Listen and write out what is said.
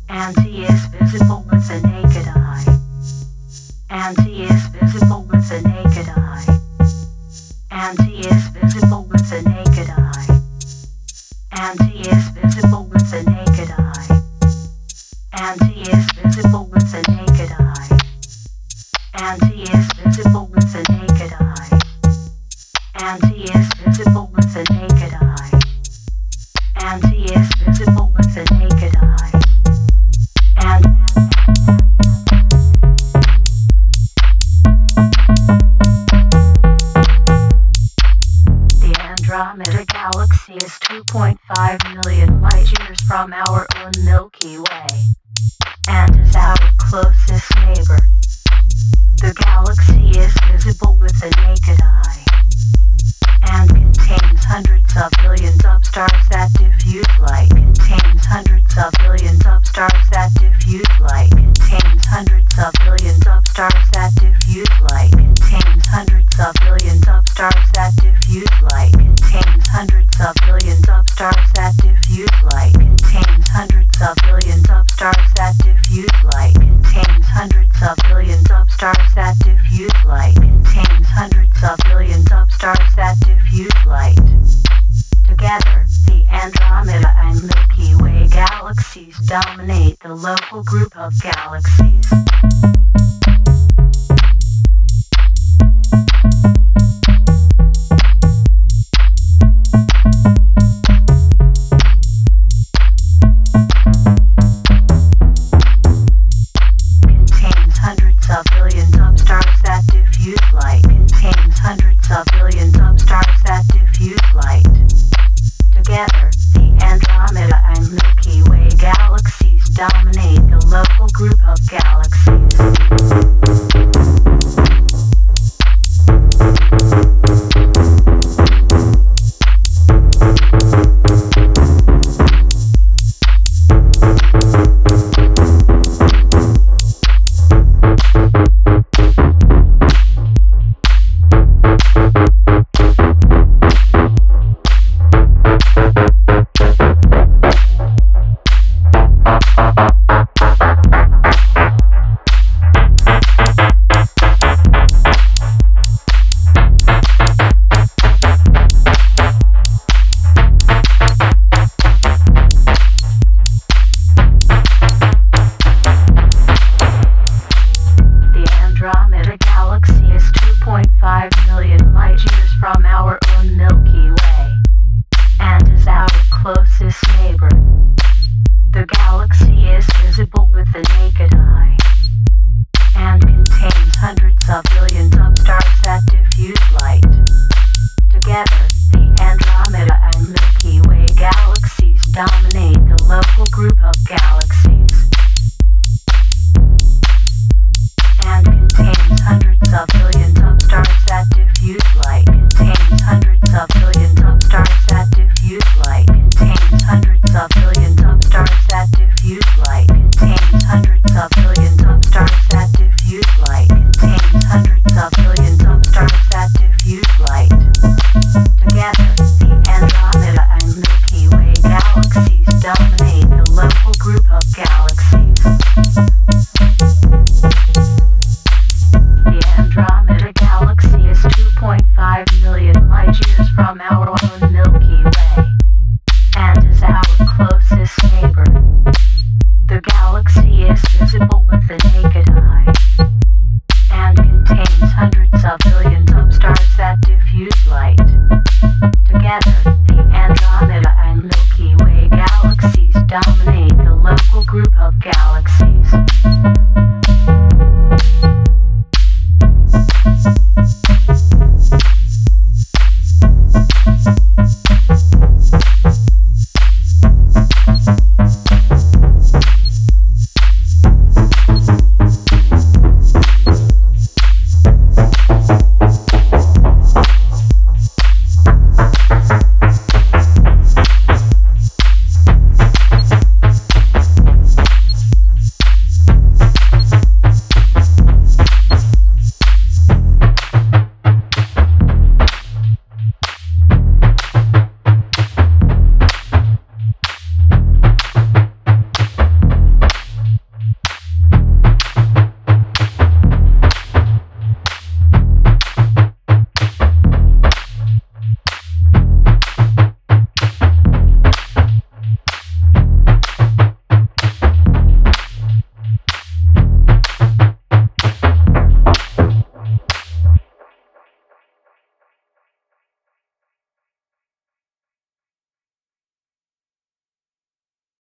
and he is visible with the naked eye, and he is visible with the naked eye, and he is visible with the naked eye, and he is visible with the naked eye, and he is visible with the naked eye, and he is visible with the naked eye, and he is visible with the naked eye, and he is visible with the naked eye, and the Andromeda Galaxy is 2.5 million light-years from our own Milky Way, and is our closest neighbor. The galaxy is visible with the naked eye, and contains hundreds of billions of stars that diffuse light, contains hundreds of billions of stars that diffuse light, contains hundreds of billions of stars that diffuse light, contains hundreds of billions of stars that diffuse light, contains hundreds of billions of stars that diffuse light, contains hundreds of billions of stars that diffuse light, contains hundreds of billions of stars that diffuse light, contains hundreds of billions of stars that diffuse light. Together, the Andromeda and Milky Way galaxies dominate the local group of galaxies. Contains hundreds of billions of stars that diffuse light, contains hundreds of billions of stars that diffuse light. Together, the Andromeda and Milky Way galaxies dominate the local group of galaxies. Andromeda Galaxy is 2.5 million light-years from our own Milky Way, and is our closest neighbor. The galaxy is visible with the naked eye, and contains hundreds of billions of stars that diffuse light. Together,